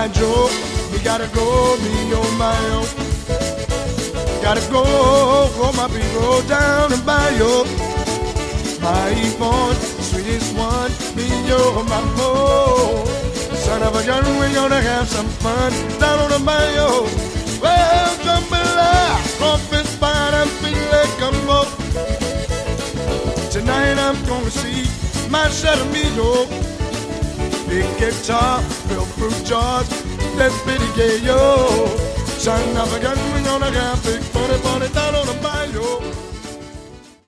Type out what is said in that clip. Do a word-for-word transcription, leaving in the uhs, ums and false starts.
by Joe. We gotta go, me oh my oh. Gotta go, for my people down in Bayou. My Yvonne, sweetest one, me oh my oh. Son of a gun, we're gonna have some fun down on the Bayou. Well, jambalaya, crawfish fine, I'm feeling like gumbo. Tonight I'm gonna see my shot of meatloaf. Big guitar, real fruit jars, that's pretty gay, yo. Son of a gun, we're gonna have big funny, funny down on the Bayou.